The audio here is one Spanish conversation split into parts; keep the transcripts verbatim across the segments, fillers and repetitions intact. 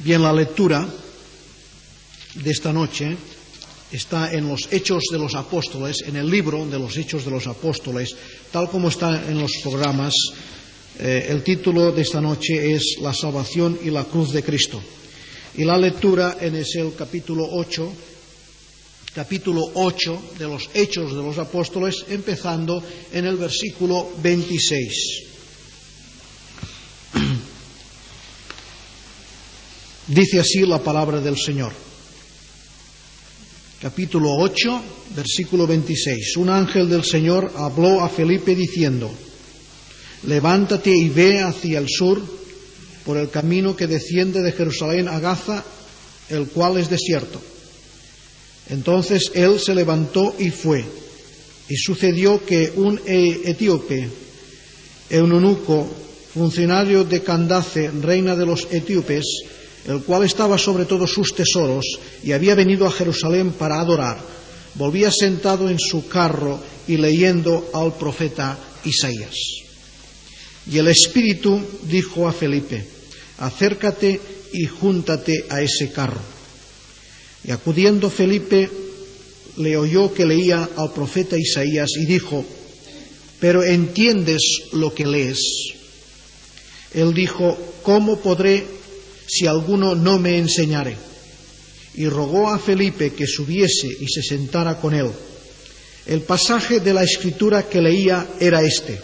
Bien, la lectura de esta noche está en los Hechos de los Apóstoles, en el libro de los Hechos de los Apóstoles, tal como está en los programas. Eh, el título de esta noche es La salvación y la cruz de Cristo. Y la lectura en es el capítulo ocho, capítulo ocho de los Hechos de los Apóstoles, empezando en el versículo veintiséis. Dice así la palabra del Señor. Capítulo ocho, versículo veintiséis. Un ángel del Señor habló a Felipe diciendo: levántate y ve hacia el sur por el camino que desciende de Jerusalén a Gaza, el cual es desierto. Entonces él se levantó y fue. Y sucedió que un etíope, eunuco, funcionario de Candace, reina de los etíopes, el cual estaba sobre todos sus tesoros y había venido a Jerusalén para adorar, volvía sentado en su carro y leyendo al profeta Isaías. Y el Espíritu dijo a Felipe: acércate y júntate a ese carro. Y acudiendo Felipe le oyó que leía al profeta Isaías y dijo: ¿pero entiendes lo que lees? Él dijo: ¿cómo podré si alguno no me enseñare? Y rogó a Felipe que subiese y se sentara con él. El pasaje de la Escritura que leía era este: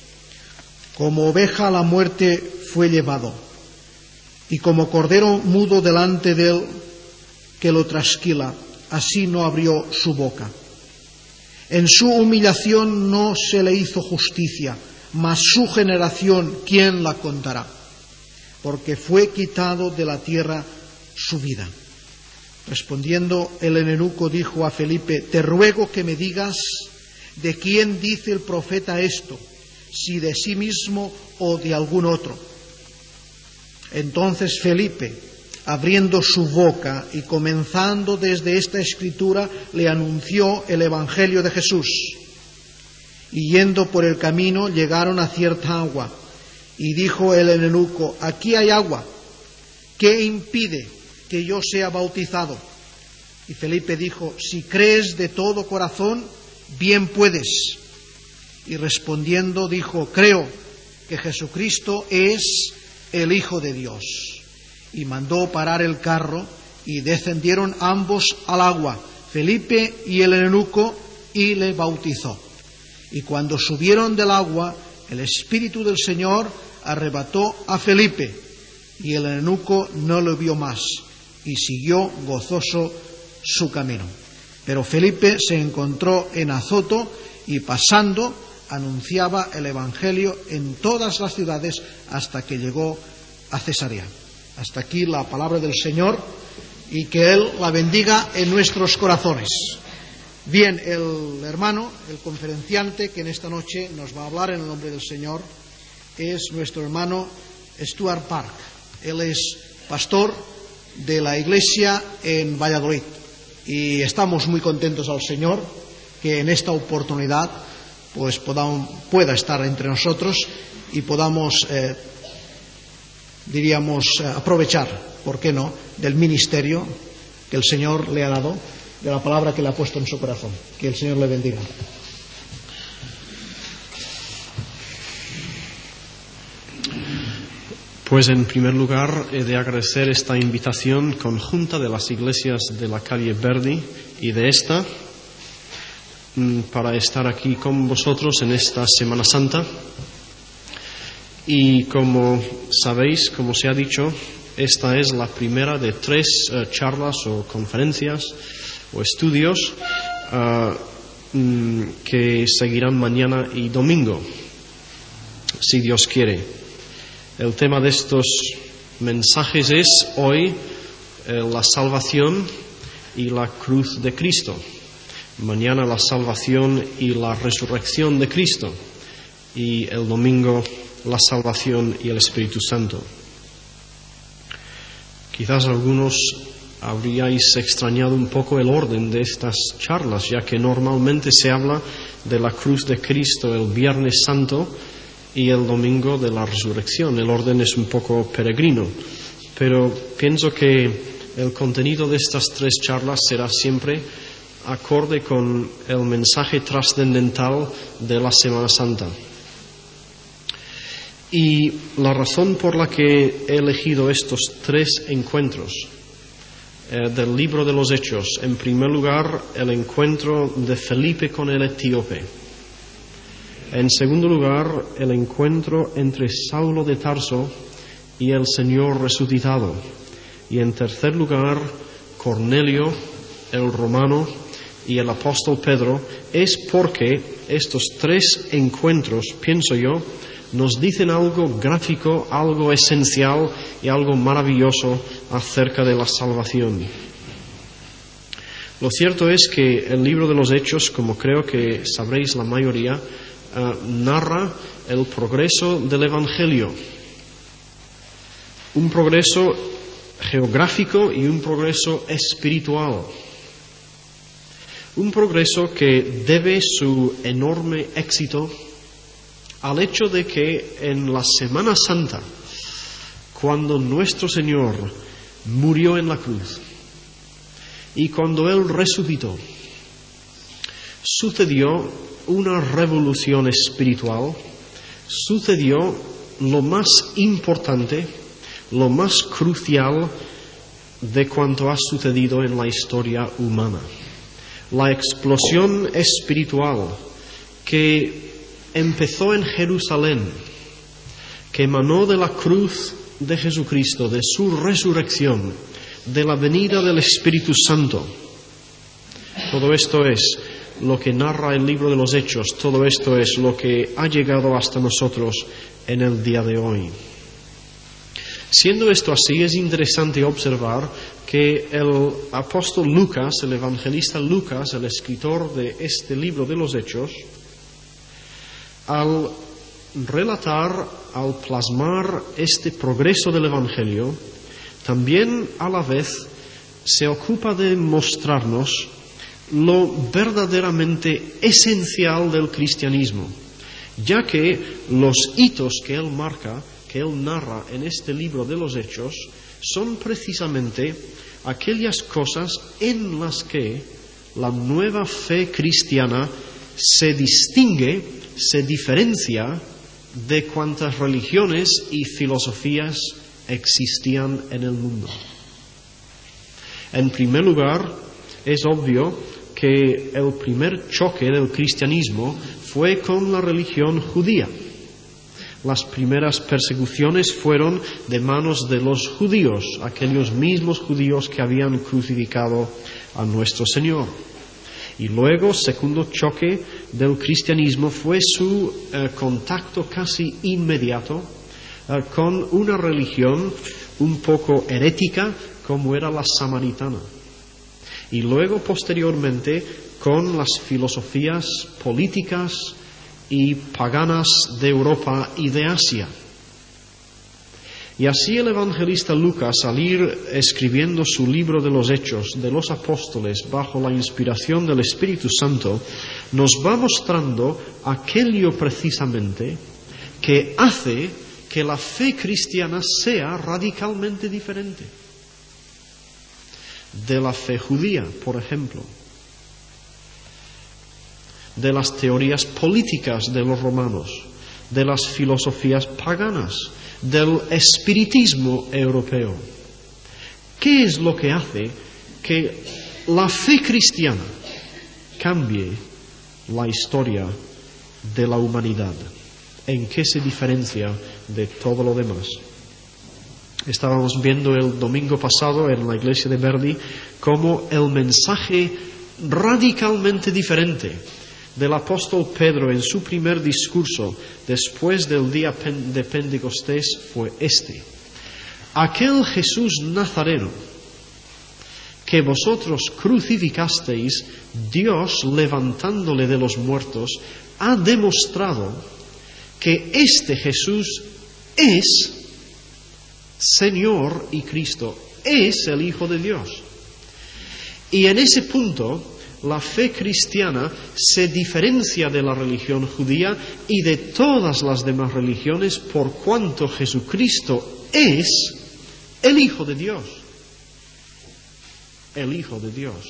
como oveja a la muerte fue llevado, y como cordero mudo delante de él que lo trasquila, así no abrió su boca. En su humillación no se le hizo justicia, mas su generación, ¿quién la contará? Porque fue quitado de la tierra su vida. Respondiendo el eunuco dijo a Felipe: te ruego que me digas de quién dice el profeta esto, si de sí mismo o de algún otro. Entonces Felipe, abriendo su boca y comenzando desde esta escritura, le anunció el evangelio de Jesús. Y yendo por el camino llegaron a cierta agua. Y dijo el eunuco: aquí hay agua, ¿qué impide que yo sea bautizado? Y Felipe dijo: si crees de todo corazón, bien puedes. Y respondiendo dijo: creo que Jesucristo es el Hijo de Dios. Y mandó parar el carro, y descendieron ambos al agua, Felipe y el eunuco, y le bautizó. Y cuando subieron del agua, el Espíritu del Señor arrebató a Felipe, y el eunuco no lo vio más, y siguió gozoso su camino. Pero Felipe se encontró en Azoto, y pasando anunciaba el Evangelio en todas las ciudades hasta que llegó a Cesarea. Hasta aquí la palabra del Señor, y que Él la bendiga en nuestros corazones. Bien, el hermano, el conferenciante que en esta noche nos va a hablar en el nombre del Señor es nuestro hermano Stuart Park. Él es pastor de la iglesia en Valladolid, y estamos muy contentos al Señor que en esta oportunidad pues podamos, pueda estar entre nosotros y podamos, eh, diríamos, eh, aprovechar, ¿por qué no?, del ministerio que el Señor le ha dado, de la palabra que le ha puesto en su corazón. Que el Señor le bendiga. Pues en primer lugar he de agradecer esta invitación conjunta de las iglesias de la calle Verdi y de esta para estar aquí con vosotros en esta Semana Santa. Y como sabéis, como se ha dicho, esta es la primera de tres uh, charlas o conferencias o estudios uh, mm, que seguirán mañana y domingo, si Dios quiere. El tema de estos mensajes es hoy eh, la salvación y la cruz de Cristo. Mañana la salvación y la resurrección de Cristo. Y el domingo la salvación y el Espíritu Santo. Quizás algunos habríais extrañado un poco el orden de estas charlas, ya que normalmente se habla de la cruz de Cristo el Viernes Santo y el domingo de la resurrección. El orden es un poco peregrino, pero pienso que el contenido de estas tres charlas será siempre acorde con el mensaje trascendental de la Semana Santa. Y la razón por la que he elegido estos tres encuentros eh, del libro de los Hechos, en primer lugar, el encuentro de Felipe con el etíope. En segundo lugar, el encuentro entre Saulo de Tarso y el Señor resucitado. Y en tercer lugar, Cornelio, el romano, y el apóstol Pedro, es porque estos tres encuentros, pienso yo, nos dicen algo gráfico, algo esencial y algo maravilloso acerca de la salvación. Lo cierto es que el libro de los Hechos, como creo que sabréis la mayoría, uh, narra el progreso del Evangelio. Un progreso geográfico y un progreso espiritual. Un progreso que debe su enorme éxito al hecho de que en la Semana Santa, cuando nuestro Señor murió en la cruz y cuando Él resucitó, sucedió una revolución espiritual, sucedió lo más importante, lo más crucial de cuanto ha sucedido en la historia humana. La explosión espiritual que empezó en Jerusalén, que emanó de la cruz de Jesucristo, de su resurrección, de la venida del Espíritu Santo. Todo esto es lo que narra el libro de los Hechos, todo esto es lo que ha llegado hasta nosotros en el día de hoy. Siendo esto así, es interesante observar que el apóstol Lucas, el evangelista Lucas, el escritor de este libro de los Hechos, al relatar, al plasmar este progreso del Evangelio, también a la vez se ocupa de mostrarnos lo verdaderamente esencial del cristianismo, ya que los hitos que él marca, que él narra en este libro de los Hechos, son precisamente aquellas cosas en las que la nueva fe cristiana se distingue, se diferencia de cuantas religiones y filosofías existían en el mundo. En primer lugar, es obvio que el primer choque del cristianismo fue con la religión judía. Las primeras persecuciones fueron de manos de los judíos, aquellos mismos judíos que habían crucificado a nuestro Señor. Y luego, segundo choque del cristianismo fue su eh, contacto casi inmediato eh, con una religión un poco herética como era la samaritana. Y luego, posteriormente, con las filosofías políticas y paganas de Europa y de Asia. Y así el evangelista Lucas, al ir escribiendo su libro de los Hechos de los Apóstoles bajo la inspiración del Espíritu Santo, nos va mostrando aquello precisamente que hace que la fe cristiana sea radicalmente diferente de la fe judía, por ejemplo, de las teorías políticas de los romanos, de las filosofías paganas, del espiritismo europeo. ¿Qué es lo que hace que la fe cristiana cambie la historia de la humanidad? ¿En qué se diferencia de todo lo demás? Estábamos viendo el domingo pasado en la iglesia de Verdi cómo el mensaje radicalmente diferente del apóstol Pedro en su primer discurso después del día de Pentecostés fue este: aquel Jesús Nazareno que vosotros crucificasteis, Dios, levantándole de los muertos, ha demostrado que este Jesús es Señor y Cristo, es el Hijo de Dios. Y en ese punto la fe cristiana se diferencia de la religión judía y de todas las demás religiones por cuanto Jesucristo es el Hijo de Dios. El Hijo de Dios.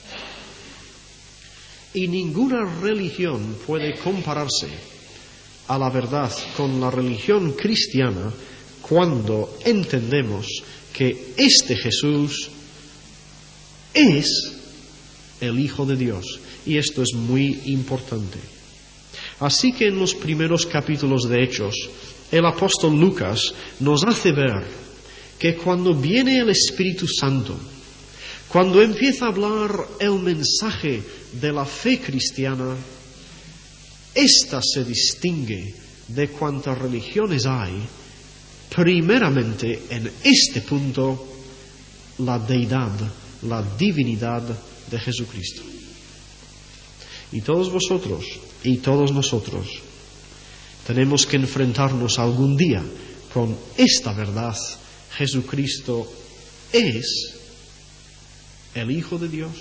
Y ninguna religión puede compararse a la verdad con la religión cristiana cuando entendemos que este Jesús es el Hijo de Dios. Y esto es muy importante. Así que en los primeros capítulos de Hechos, el apóstol Lucas nos hace ver que cuando viene el Espíritu Santo, cuando empieza a hablar el mensaje de la fe cristiana, ésta se distingue de cuantas religiones hay, primeramente en este punto, la deidad, la divinidad de Jesucristo. Y todos vosotros y todos nosotros tenemos que enfrentarnos algún día con esta verdad. Jesucristo es el Hijo de Dios.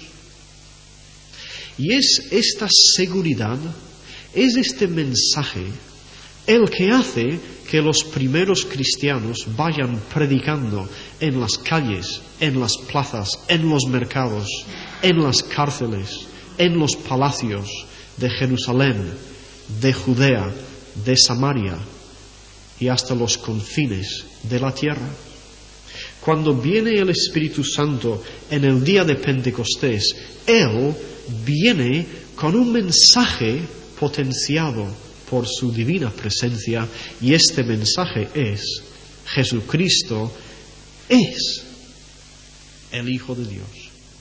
Y es esta seguridad, es este mensaje el que hace que los primeros cristianos vayan predicando en las calles, en las plazas, en los mercados, en las cárceles, en los palacios de Jerusalén, de Judea, de Samaria y hasta los confines de la tierra. Cuando viene el Espíritu Santo en el día de Pentecostés, Él viene con un mensaje potenciado por su divina presencia, y este mensaje es: Jesucristo es el Hijo de Dios.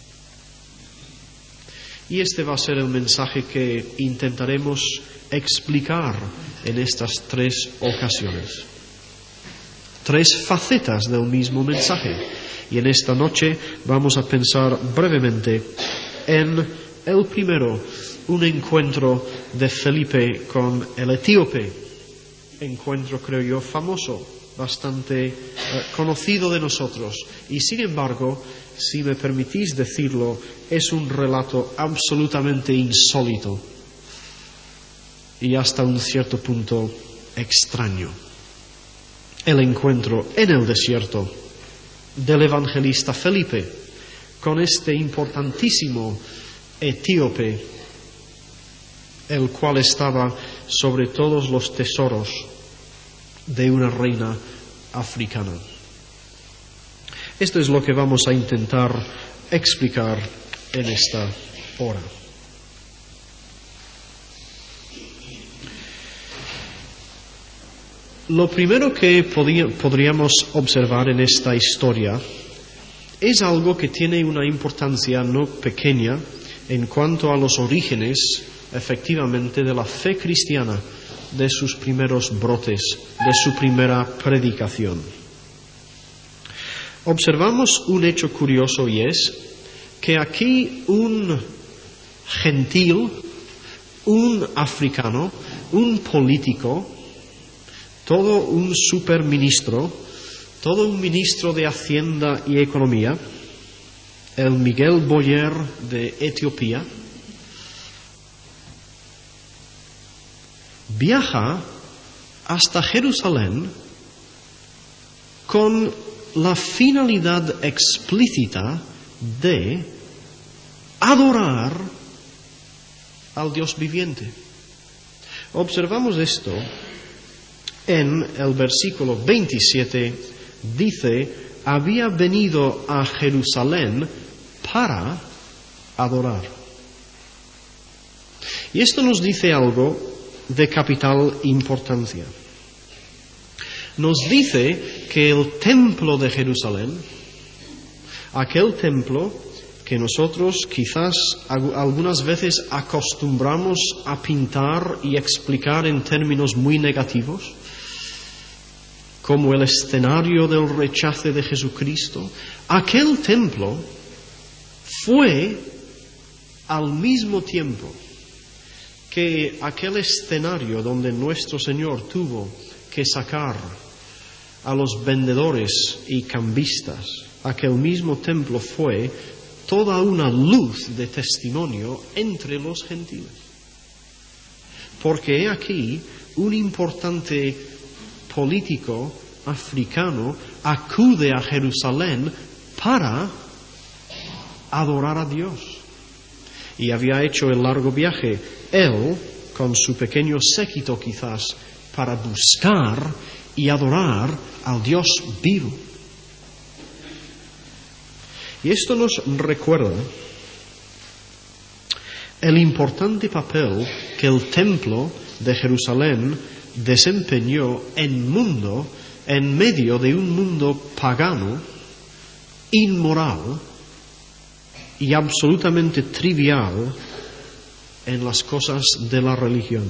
Y este va a ser el mensaje que intentaremos explicar en estas tres ocasiones. Tres facetas del mismo mensaje. Y en esta noche vamos a pensar brevemente en el primero, un encuentro de Felipe con el etíope. Encuentro, creo yo, famoso, bastante eh, conocido de nosotros. Y sin embargo, si me permitís decirlo, es un relato absolutamente insólito y hasta un cierto punto extraño. El encuentro en el desierto del evangelista Felipe con este importantísimo etíope, el cual estaba sobre todos los tesoros de una reina africana. Esto es lo que vamos a intentar explicar en esta hora. Lo primero que podríamos observar en esta historia es algo que tiene una importancia no pequeña en cuanto a los orígenes, efectivamente, de la fe cristiana, de sus primeros brotes, de su primera predicación. Observamos un hecho curioso, y es que aquí un gentil, un africano, un político, todo un superministro, todo un ministro de Hacienda y Economía, el Miguel Boyer de Etiopía, viaja hasta Jerusalén con la finalidad explícita de adorar al Dios viviente. Observamos esto en el versículo veintisiete, dice: había venido a Jerusalén para adorar. Y esto nos dice algo de capital importancia. Nos dice que el templo de Jerusalén, aquel templo que nosotros quizás algunas veces acostumbramos a pintar y explicar en términos muy negativos, como el escenario del rechazo de Jesucristo, aquel templo fue al mismo tiempo que aquel escenario donde nuestro Señor tuvo que sacar a los vendedores y cambistas. Aquel mismo templo fue toda una luz de testimonio entre los gentiles. Porque he aquí un importante político africano acude a Jerusalén para adorar a Dios. Y había hecho el largo viaje, él, con su pequeño séquito quizás, para buscar y adorar al Dios vivo. Y esto nos recuerda el importante papel que el templo de Jerusalén desempeñó en mundo, en medio de un mundo pagano, inmoral y absolutamente trivial en las cosas de la religión.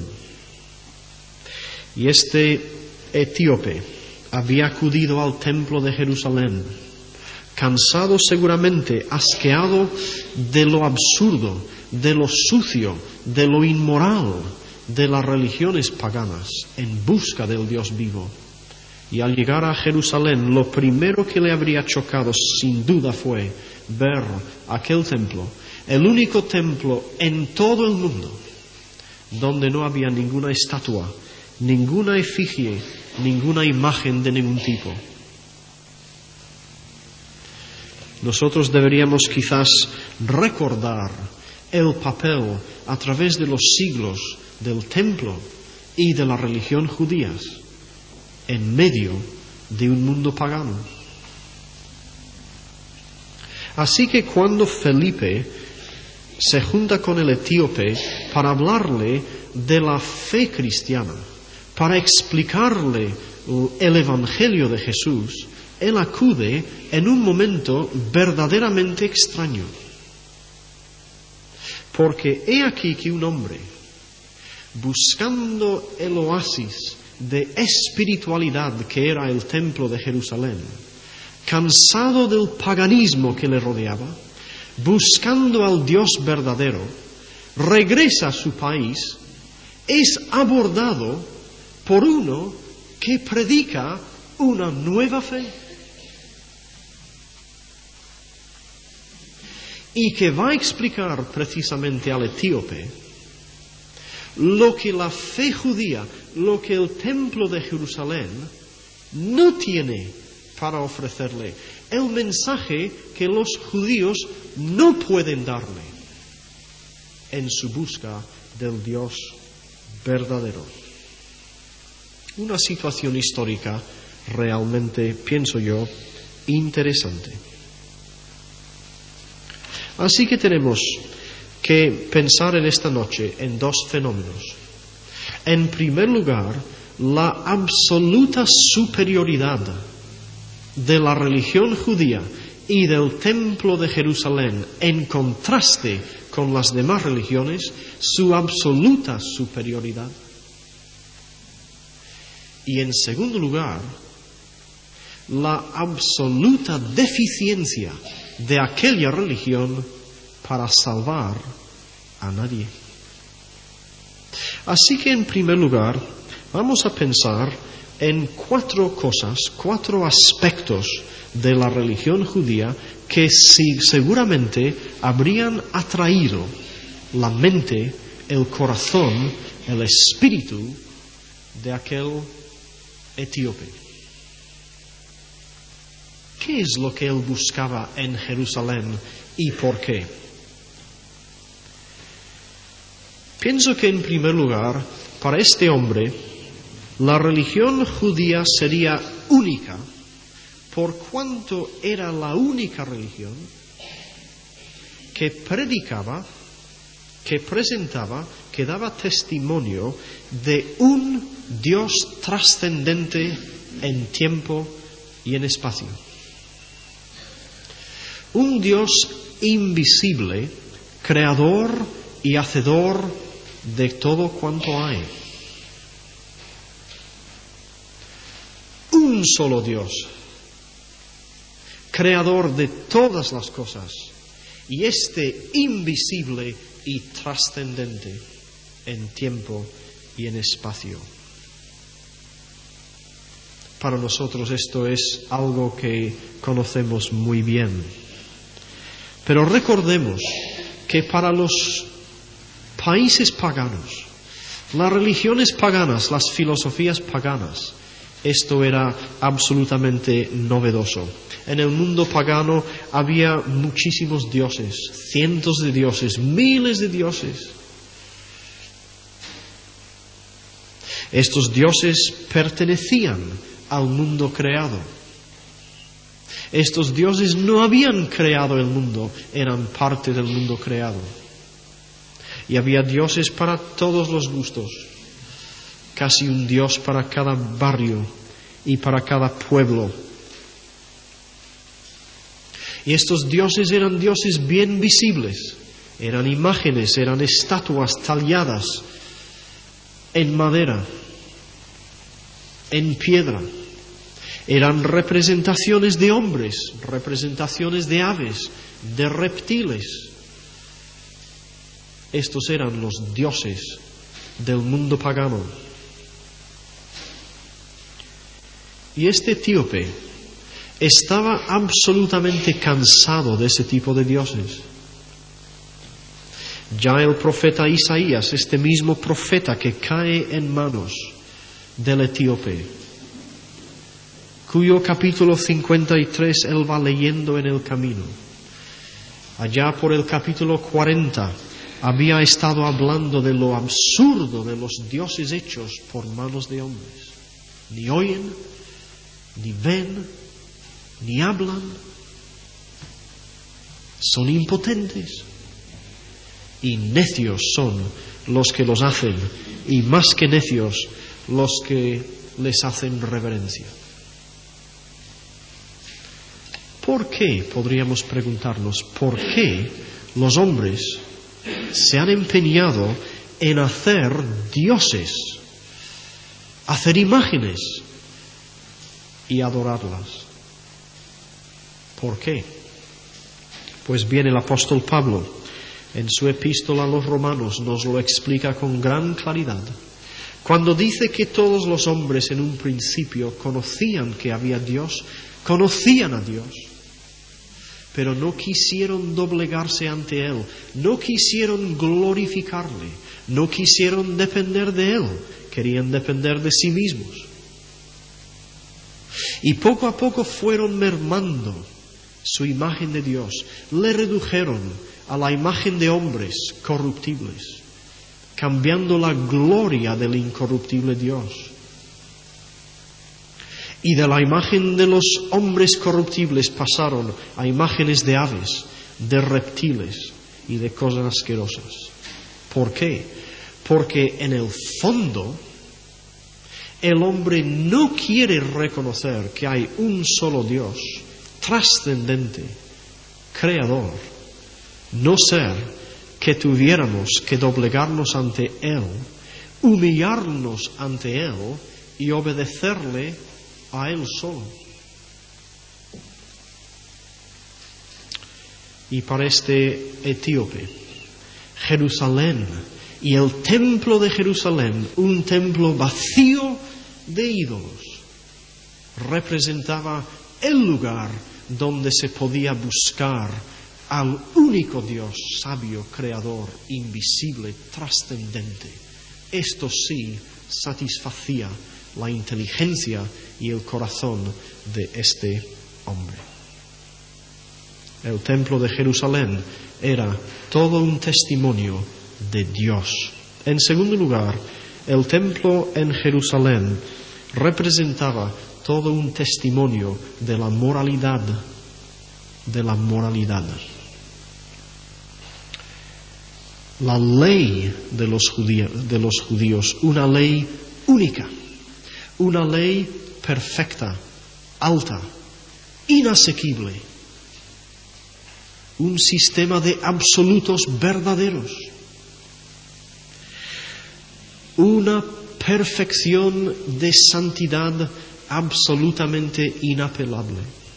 Y este etíope había acudido al templo de Jerusalén, cansado seguramente, asqueado de lo absurdo, de lo sucio, de lo inmoral de las religiones paganas, en busca del Dios vivo. Y al llegar a Jerusalén, lo primero que le habría chocado sin duda fue ver aquel templo, el único templo en todo el mundo donde no había ninguna estatua, ninguna efigie, ninguna imagen de ningún tipo. Nosotros deberíamos quizás recordar el papel a través de los siglos del templo y de la religión judías en medio de un mundo pagano. Así que cuando Felipe se junta con el etíope para hablarle de la fe cristiana, para explicarle el Evangelio de Jesús, él acude en un momento verdaderamente extraño. Porque he aquí que un hombre, buscando el oasis de espiritualidad que era el templo de Jerusalén, cansado del paganismo que le rodeaba, buscando al Dios verdadero, regresa a su país, es abordado por uno que predica una nueva fe y que va a explicar precisamente al etíope lo que la fe judía, lo que el templo de Jerusalén no tiene para ofrecerle, el mensaje que los judíos no pueden darle en su busca del Dios verdadero. Una situación histórica realmente, pienso yo, interesante. Así que tenemos que pensar en esta noche en dos fenómenos. En primer lugar, la absoluta superioridad de la religión judía y del templo de Jerusalén en contraste con las demás religiones, su absoluta superioridad. Y en segundo lugar, la absoluta deficiencia de aquella religión para salvar a nadie. Así que en primer lugar vamos a pensar en cuatro cosas, cuatro aspectos de la religión judía que sí, seguramente habrían atraído la mente, el corazón, el espíritu de aquel etíope. ¿Qué es lo que él buscaba en Jerusalén y por qué? Pienso que en primer lugar, para este hombre, la religión judía sería única por cuanto era la única religión que predicaba, que presentaba, que daba testimonio de un Dios trascendente en tiempo y en espacio. Un Dios invisible, creador y hacedor de todo cuanto hay. Un solo Dios, creador de todas las cosas, y este invisible y trascendente en tiempo y en espacio. Para nosotros esto es algo que conocemos muy bien. Pero recordemos que para los países paganos, las religiones paganas, las filosofías paganas, Esto era absolutamente novedoso. En el mundo pagano había muchísimos dioses, cientos de dioses, miles de dioses. Estos dioses pertenecían al mundo creado. Estos dioses no habían creado el mundo, eran parte del mundo creado. Y había dioses para todos los gustos, casi un dios para cada barrio y para cada pueblo. Y estos dioses eran dioses bien visibles, eran imágenes, eran estatuas talladas en madera, en piedra. Eran representaciones de hombres, representaciones de aves, de reptiles. Estos eran los dioses del mundo pagano. Y este etíope estaba absolutamente cansado de ese tipo de dioses. Ya el profeta Isaías, este mismo profeta que cae en manos del etíope, cuyo capítulo cincuenta y tres él va leyendo en el camino, allá por el capítulo cuarenta, había estado hablando de lo absurdo de los dioses hechos por manos de hombres. Ni oyen, ni ven, ni hablan. Son impotentes. Y necios son los que los hacen, y más que necios, los que les hacen reverencia. ¿Por qué? Podríamos preguntarnos, ¿por qué los hombres se han empeñado en hacer dioses, hacer imágenes y adorarlas? ¿Por qué? Pues bien, el apóstol Pablo, en su epístola a los Romanos, nos lo explica con gran claridad. Cuando dice que todos los hombres en un principio conocían que había Dios, conocían a Dios, pero no quisieron doblegarse ante Él, no quisieron glorificarle, no quisieron depender de Él, querían depender de sí mismos. Y poco a poco fueron mermando su imagen de Dios, le redujeron a la imagen de hombres corruptibles, cambiando la gloria del incorruptible Dios. Y de la imagen de los hombres corruptibles pasaron a imágenes de aves, de reptiles y de cosas asquerosas. ¿Por qué? Porque en el fondo el hombre no quiere reconocer que hay un solo Dios, trascendente, creador, no ser que tuviéramos que doblegarnos ante Él, humillarnos ante Él y obedecerle a Él solo. Y para este etíope, Jerusalén y el templo de Jerusalén, un templo vacío de ídolos, representaba el lugar donde se podía buscar al único Dios sabio, creador, invisible, trascendente. Esto sí satisfacía la inteligencia y el corazón de este hombre. El templo de Jerusalén era todo un testimonio de Dios. En segundo lugar, el templo en Jerusalén representaba todo un testimonio de la moralidad, de la moralidad. La ley de los judíos, de los judíos, una ley única, una ley perfecta, alta, inasequible, un sistema de absolutos verdaderos, una perfección de santidad absolutamente inapelable.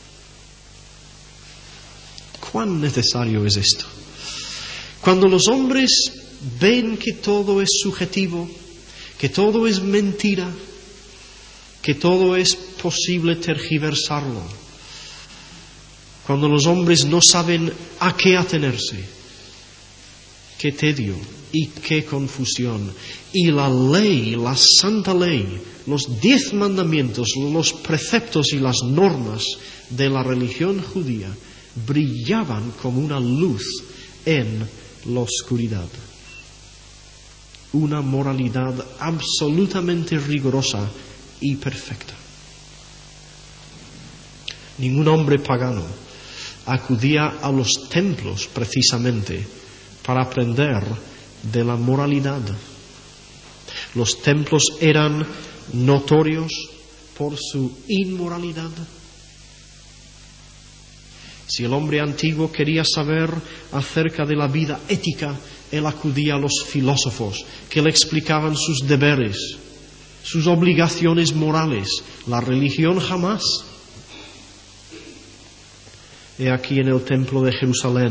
¿Cuán necesario es esto? Cuando los hombres ven que todo es subjetivo, que todo es mentira, que todo es posible tergiversarlo, cuando los hombres no saben a qué atenerse, qué tedio y qué confusión. Y la ley, la santa ley, los diez mandamientos, los preceptos y las normas de la religión judía brillaban como una luz en la oscuridad. Una moralidad absolutamente rigurosa y perfecta. Ningún hombre pagano acudía a los templos precisamente para aprender de la moralidad. Los templos eran notorios por su inmoralidad. Si el hombre antiguo quería saber acerca de la vida ética, él acudía a los filósofos que le explicaban sus deberes, sus obligaciones morales. La religión jamás. He aquí en el templo de Jerusalén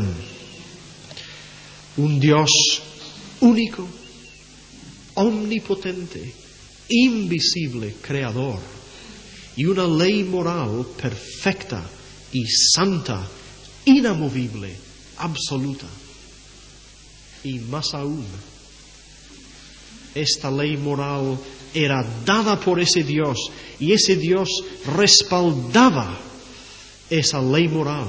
un Dios único, omnipotente, invisible, creador, y una ley moral perfecta y santa, inamovible, absoluta. Y más aún, esta ley moral era dada por ese Dios, y ese Dios respaldaba esa ley moral.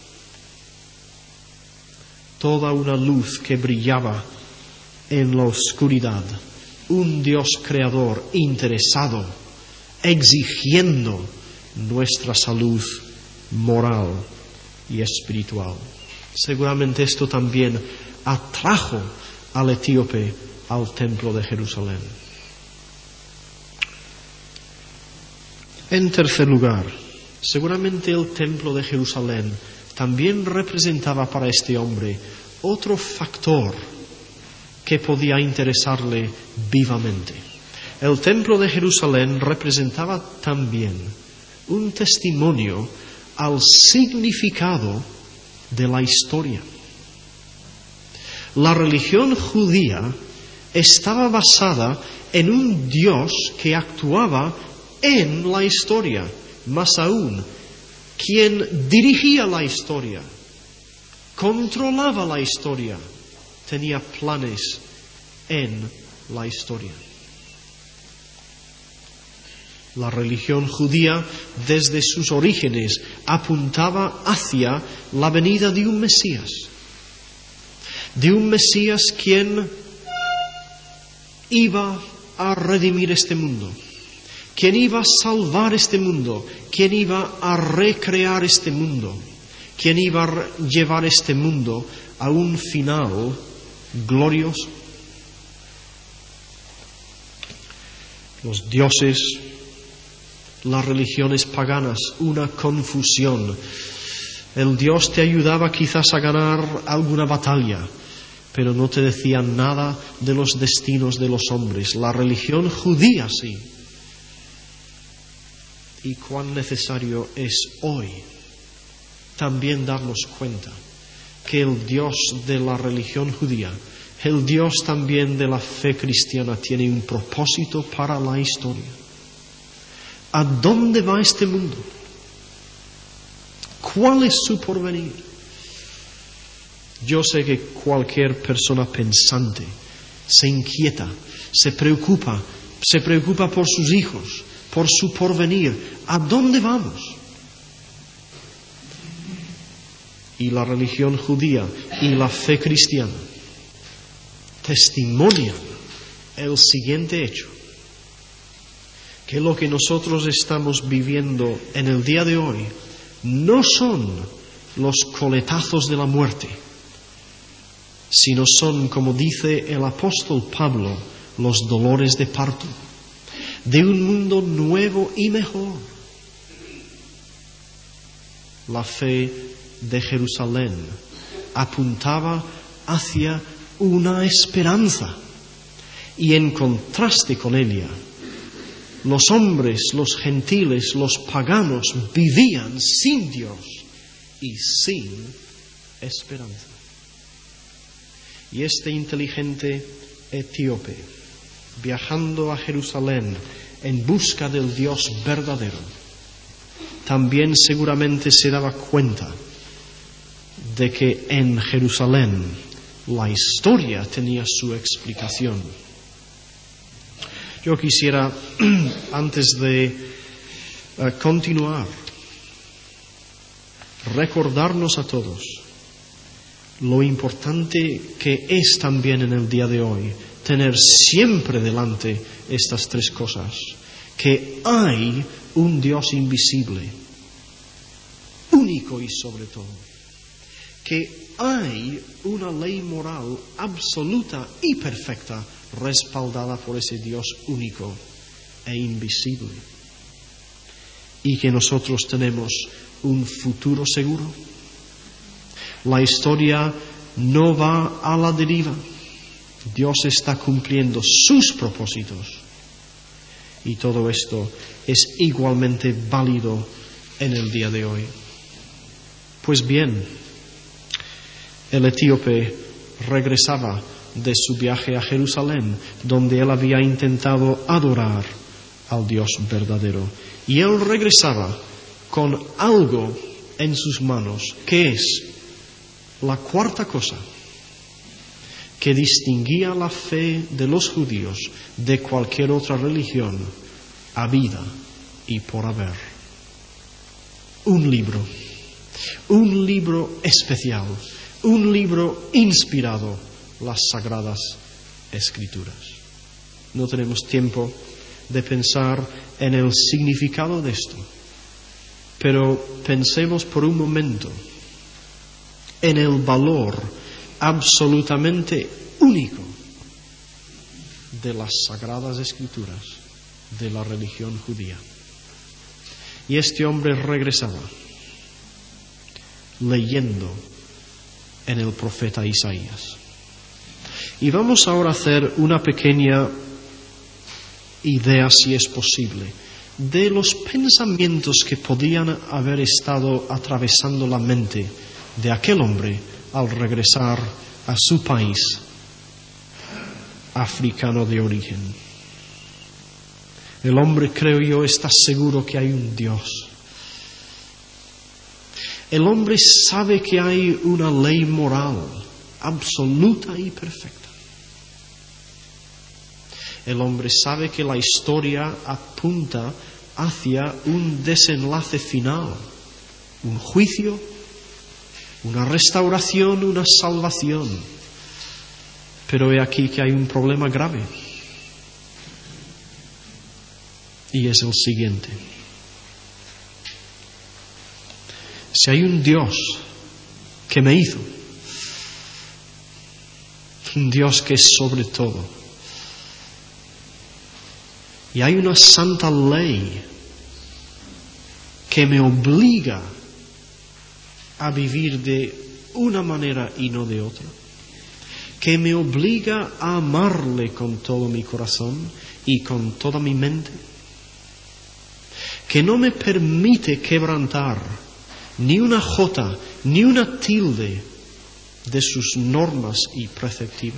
Toda una luz que brillaba en la oscuridad. Un Dios creador interesado, exigiendo nuestra salud moral y espiritual. Seguramente esto también atrajo al etíope al templo de Jerusalén. En tercer lugar, seguramente el templo de Jerusalén también representaba para este hombre otro factor que podía interesarle vivamente. El templo de Jerusalén representaba también un testimonio al significado de la historia. La religión judía estaba basada en un Dios que actuaba en la historia, más aún, quien dirigía la historia, controlaba la historia, tenía planes en la historia. La religión judía, desde sus orígenes, apuntaba hacia la venida de un Mesías, de un Mesías quien iba a redimir este mundo, quien iba a salvar este mundo, quien iba a recrear este mundo, quien iba a llevar este mundo a un final glorioso. Los dioses, las religiones paganas, una confusión. El Dios te ayudaba quizás a ganar alguna batalla, pero no te decía nada de los destinos de los hombres. La religión judía sí. Y cuán necesario es hoy también darnos cuenta que el Dios de la religión judía, el Dios también de la fe cristiana, tiene un propósito para la historia. ¿A dónde va este mundo? ¿Cuál es su porvenir? Yo sé que cualquier persona pensante se inquieta, se preocupa, se preocupa por sus hijos, por su porvenir. ¿A dónde vamos? Y la religión judía y la fe cristiana testimonian el siguiente hecho: que lo que nosotros estamos viviendo en el día de hoy no son los coletazos de la muerte, sino son, como dice el apóstol Pablo, los dolores de parto, de un mundo nuevo y mejor. La fe de Jerusalén apuntaba hacia una esperanza, y en contraste con ella, los hombres, los gentiles, los paganos vivían sin Dios y sin esperanza. Y este inteligente etíope, viajando a Jerusalén en busca del Dios verdadero, también seguramente se daba cuenta de que en Jerusalén La historia tenía su explicación. Yo quisiera, antes de uh, continuar, recordarnos a todos lo importante que es también en el día de hoy tener siempre delante estas tres cosas: que hay un Dios invisible, único y sobre todo, que hay una ley moral absoluta y perfecta respaldada por ese Dios único e invisible, y que nosotros tenemos un futuro seguro. La historia no va a la deriva. Dios está cumpliendo sus propósitos, y todo esto es igualmente válido en el día de hoy. Pues bien, el etíope regresaba de su viaje a Jerusalén, donde él había intentado adorar al Dios verdadero. Y él regresaba con algo en sus manos, que es la cuarta cosa que distinguía la fe de los judíos de cualquier otra religión habida y por haber. Un libro, un libro especial, un libro inspirado, las Sagradas Escrituras. No tenemos tiempo de pensar en el significado de esto, pero pensemos por un momento en el valor absolutamente único de las Sagradas Escrituras de la religión judía. Y este hombre regresaba leyendo en el profeta Isaías. Y vamos ahora a hacer una pequeña idea, si es posible, de los pensamientos que podían haber estado atravesando la mente de aquel hombre al regresar a su país africano de origen. El hombre, creo yo, está seguro que hay un Dios. El hombre sabe que hay una ley moral absoluta y perfecta. El hombre sabe que la historia apunta hacia un desenlace final, un juicio, una restauración, una salvación. Pero he aquí que hay un problema grave, y es el siguiente: si hay un Dios que me hizo, un Dios que es sobre todo, y hay una santa ley que me obliga a vivir de una manera y no de otra, que me obliga a amarle con todo mi corazón y con toda mi mente, que no me permite quebrantar ni una jota, ni una tilde de sus normas y preceptivas.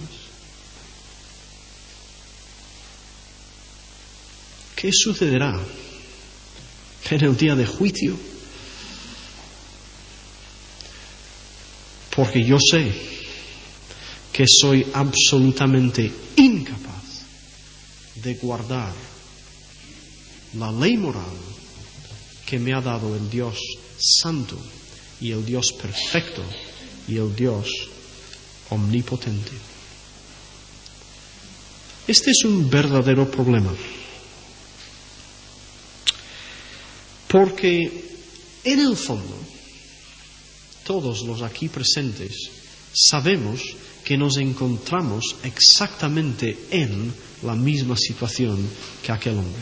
¿Qué sucederá en el día de juicio? Porque yo sé que soy absolutamente incapaz de guardar la ley moral que me ha dado el Dios santo y el Dios perfecto y el Dios omnipotente. Este es un verdadero problema, porque en el fondo todos los aquí presentes sabemos que nos encontramos exactamente en la misma situación que aquel hombre.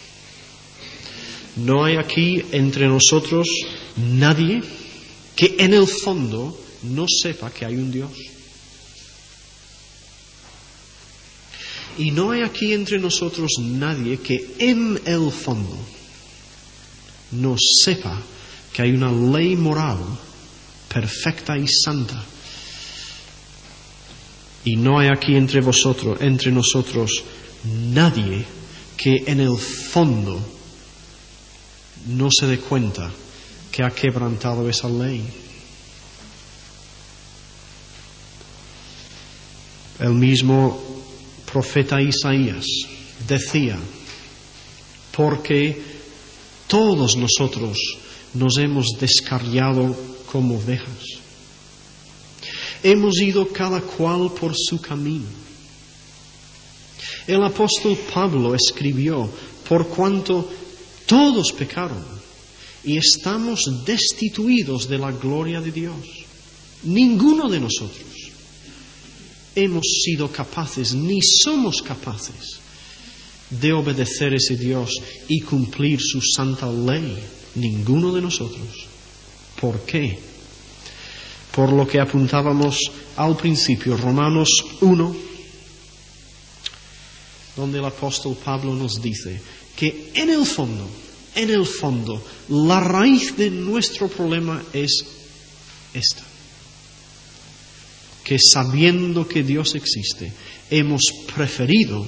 No hay aquí entre nosotros nadie que en el fondo no sepa que hay un Dios. Y no hay aquí entre nosotros nadie que en el fondo no sepa que hay una ley moral perfecta y santa. Y no hay aquí entre vosotros, entre nosotros, nadie que en el fondo no se dé cuenta que ha quebrantado esa ley. El mismo profeta Isaías decía, porque todos nosotros nos hemos descarriado como ovejas. Hemos ido cada cual por su camino. El apóstol Pablo escribió, por cuanto todos pecaron y estamos destituidos de la gloria de Dios. Ninguno de nosotros hemos sido capaces, ni somos capaces de obedecer a ese Dios y cumplir su santa ley. Ninguno de nosotros. ¿Por qué? Por lo que apuntábamos al principio, Romanos uno, donde el apóstol Pablo nos dice que en el fondo, en el fondo, la raíz de nuestro problema es esta. Que sabiendo que Dios existe, hemos preferido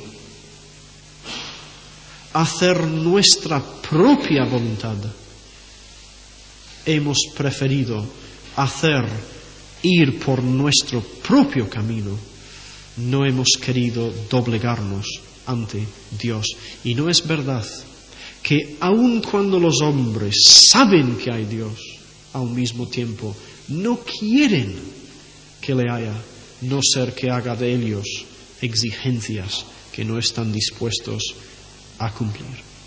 hacer nuestra propia voluntad. Hemos preferido hacer, ir por nuestro propio camino. No hemos querido doblegarnos ante Dios. Y no es verdad que aun cuando los hombres saben que hay Dios, al mismo tiempo no quieren que le haya, no ser que haga de ellos exigencias que no están dispuestos a cumplir.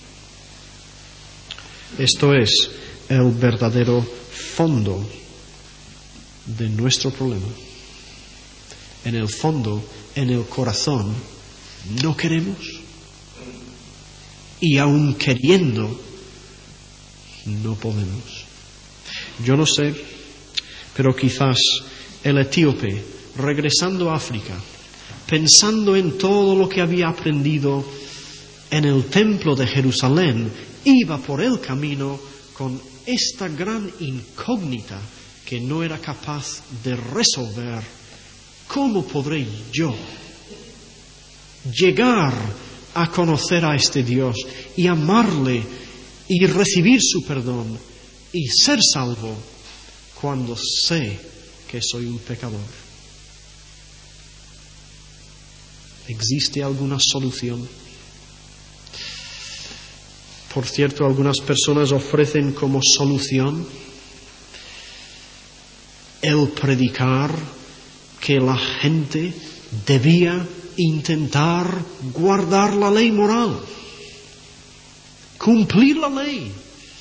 Esto es el verdadero fondo de nuestro problema. En el fondo, en el corazón, no queremos. Y aun queriendo, no podemos. Yo no sé, pero quizás el etíope, regresando a África, pensando en todo lo que había aprendido en el templo de Jerusalén, iba por el camino con esta gran incógnita que no era capaz de resolver. ¿Cómo podré yo llegar a conocer a este Dios y amarle y recibir su perdón y ser salvo cuando sé que soy un pecador? ¿Existe alguna solución? Por cierto, algunas personas ofrecen como solución el predicar que la gente debía intentar guardar la ley moral, cumplir la ley.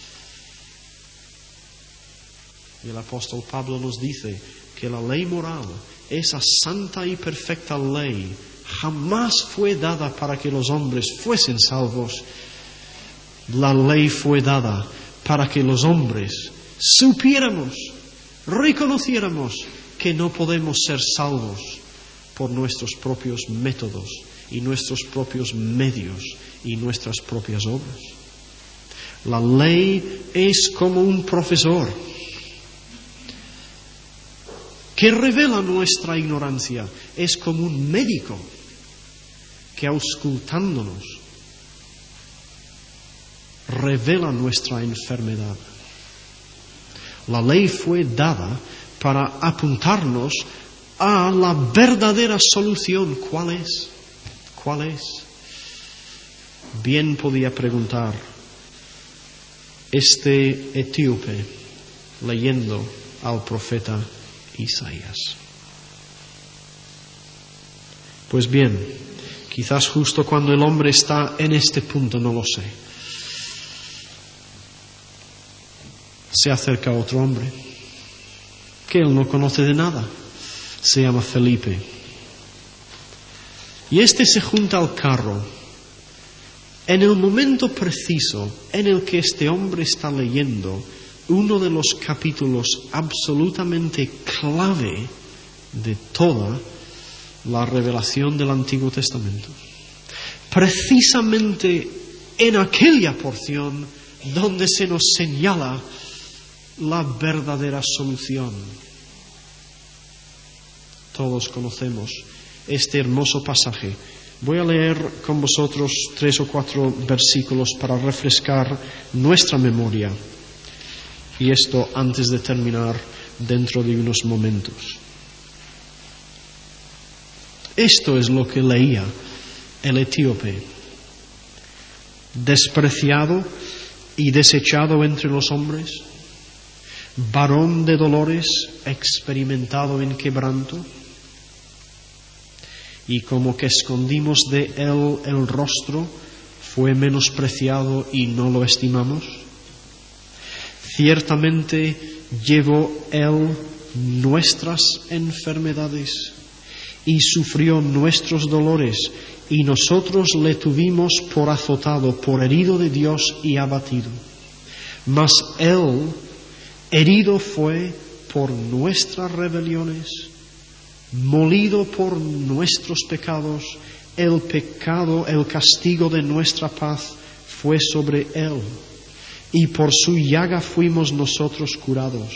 Y el apóstol Pablo nos dice que la ley moral, esa santa y perfecta ley, jamás fue dada para que los hombres fuesen salvos. La ley fue dada para que los hombres supiéramos, reconociéramos que no podemos ser salvos por nuestros propios métodos y nuestros propios medios y nuestras propias obras. La ley es como un profesor que revela nuestra ignorancia, es como un médico que auscultándonos revela nuestra enfermedad. La ley fue dada para apuntarnos a la verdadera solución. ¿Cuál es? ¿Cuál es? Bien podía preguntar este etíope leyendo al profeta Isaías. Pues bien, quizás justo cuando el hombre está en este punto, no lo sé, se acerca otro hombre que él no conoce de nada. Se llama Felipe. Y este se junta al carro en el momento preciso en el que este hombre está leyendo uno de los capítulos absolutamente clave de toda la revelación del Antiguo Testamento. Precisamente en aquella porción donde se nos señala la verdadera solución. Todos conocemos este hermoso pasaje. Voy a leer con vosotros tres o cuatro versículos para refrescar nuestra memoria. Y esto antes de terminar dentro de unos momentos. Esto es lo que leía el etíope. Despreciado y desechado entre los hombres, varón de dolores, experimentado en quebranto, y como que escondimos de él el rostro, fue menospreciado y no lo estimamos. Ciertamente llevó él nuestras enfermedades y sufrió nuestros dolores, y nosotros le tuvimos por azotado, por herido de Dios y abatido. Mas él herido fue por nuestras rebeliones, molido por nuestros pecados. El pecado, el castigo de nuestra paz fue sobre él, y por su llaga fuimos nosotros curados.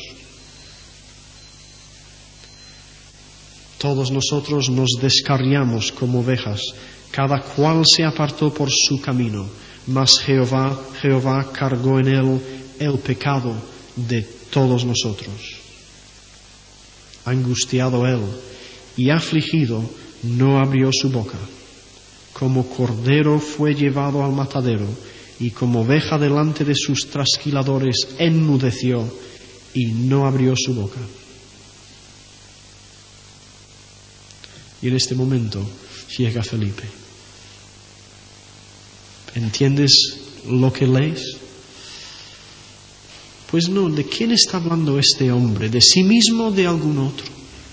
Todos nosotros nos descarriamos como ovejas, cada cual se apartó por su camino, mas Jehová, Jehová cargó en él el pecado de todos nosotros. Angustiado él y afligido, no abrió su boca. Como cordero fue llevado al matadero, y como oveja delante de sus trasquiladores enmudeció y no abrió su boca. Y en este momento llega Felipe. ¿Entiendes lo que lees? Pues no, ¿de quién está hablando este hombre? ¿De sí mismo o de algún otro?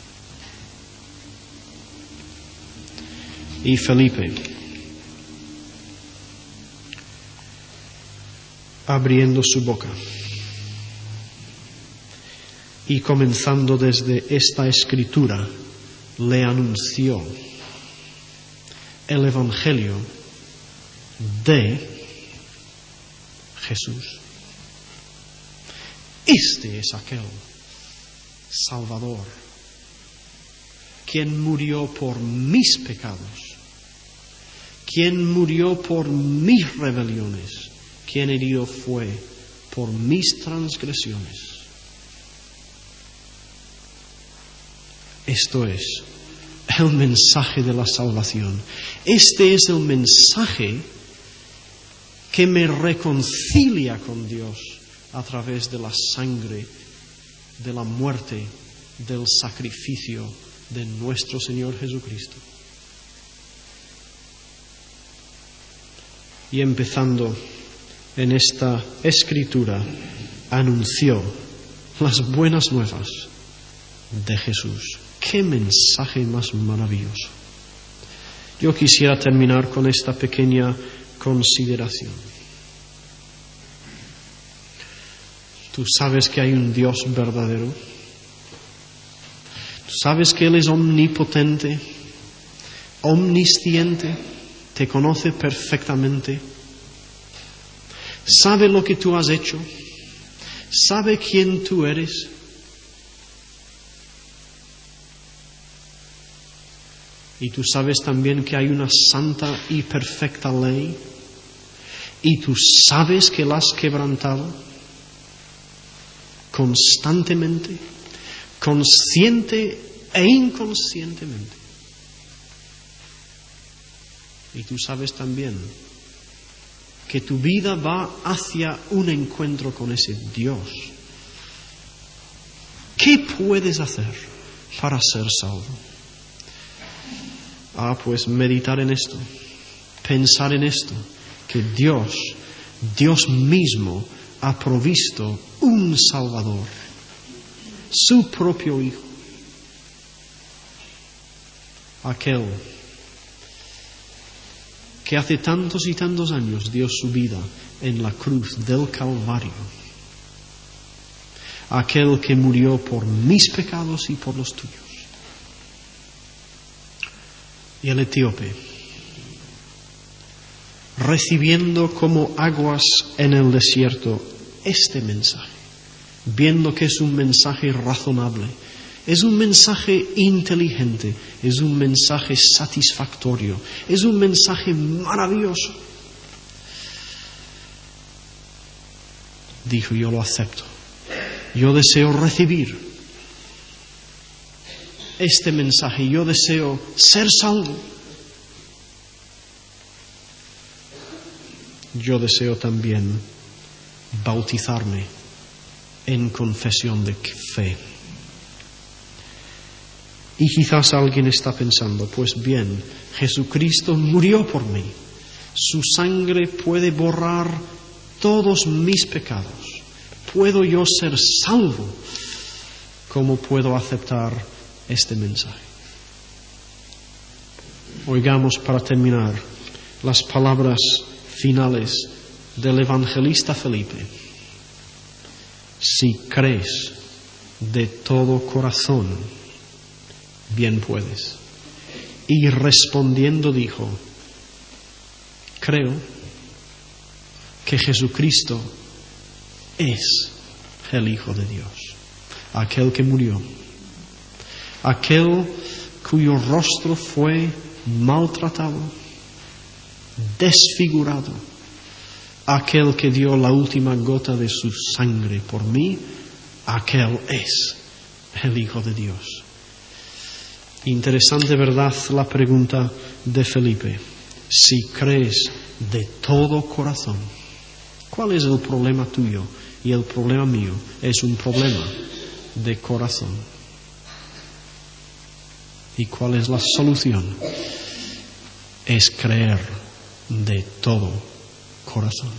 Y Felipe, abriendo su boca y comenzando desde esta escritura, le anunció el Evangelio de Jesús. Este es aquel Salvador, quien murió por mis pecados, quien murió por mis rebeliones, quien herido fue por mis transgresiones. Esto es el mensaje de la salvación. Este es el mensaje que me reconcilia con Dios a través de la sangre, de la muerte, del sacrificio de nuestro Señor Jesucristo. Y empezando en esta escritura, anunció las buenas nuevas de Jesús. ¡Qué mensaje más maravilloso! Yo quisiera terminar con esta pequeña consideración. Tú sabes que hay un Dios verdadero. Tú sabes que Él es omnipotente, omnisciente, te conoce perfectamente. Sabe lo que tú has hecho, sabe quién tú eres. Y tú sabes también que hay una santa y perfecta ley, y tú sabes que la has quebrantado constantemente, consciente e inconscientemente. Y tú sabes también que tu vida va hacia un encuentro con ese Dios. ¿Qué puedes hacer para ser salvo? Ah, pues meditar en esto, pensar en esto, que Dios, Dios mismo ha provisto un Salvador, su propio Hijo, aquel que hace tantos y tantos años dio su vida en la cruz del Calvario, aquel que murió por mis pecados y por los tuyos. Y el etíope, recibiendo como aguas en el desierto este mensaje, viendo que es un mensaje razonable, es un mensaje inteligente, es un mensaje satisfactorio, es un mensaje maravilloso, dijo: yo lo acepto, yo deseo recibir este mensaje, yo deseo ser salvo. Yo deseo también bautizarme en confesión de fe. Y quizás alguien está pensando, pues bien, Jesucristo murió por mí. Su sangre puede borrar todos mis pecados. ¿Puedo yo ser salvo? ¿Cómo puedo aceptar este mensaje? Oigamos para terminar las palabras finales del evangelista Felipe. Si crees de todo corazón, bien puedes. Y respondiendo dijo, creo que Jesucristo es el Hijo de Dios, aquel que murió, aquel cuyo rostro fue maltratado, desfigurado, aquel que dio la última gota de su sangre por mí, aquel es el Hijo de Dios. Interesante, ¿verdad?, la pregunta de Felipe. Si crees de todo corazón, ¿cuál es el problema tuyo? Y el problema mío es un problema de corazón. ¿Y cuál es la solución? Es creer de todo corazón.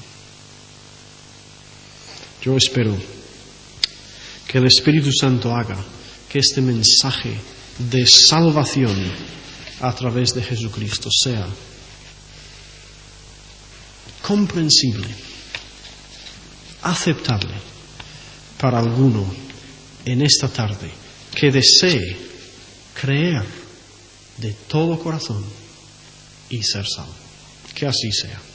Yo espero que el Espíritu Santo haga que este mensaje de salvación a través de Jesucristo sea comprensible, aceptable para alguno en esta tarde que desee creer de todo corazón y ser salvo. Que así sea.